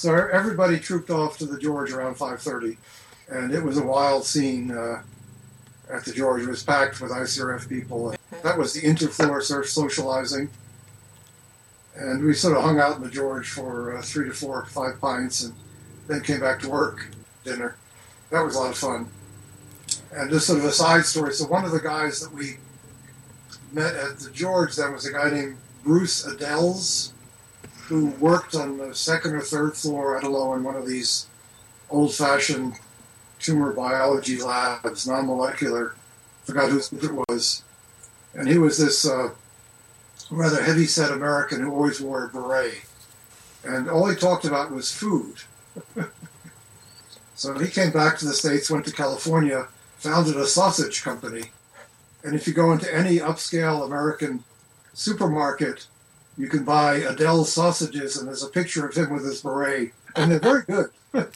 So everybody trooped off to the George around 5:30, and it was a wild scene at the George. It was packed with ICRF people. That was the interfloor socializing. And we sort of hung out in the George for 3 to 4, 5 pints, and then came back to work, dinner. That was a lot of fun. And just sort of a side story. So one of the guys that we met at the George, that was a guy named Bruce Adells, who worked on the second or third floor, I don't know, in one of these old-fashioned tumor biology labs, non-molecular. Forgot who it was. And he was this rather heavy-set American who always wore a beret. And all he talked about was food. So he came back to the States, went to California, founded a sausage company. And if you go into any upscale American supermarket, you can buy Adele sausages, and there's a picture of him with his beret. And they're very good.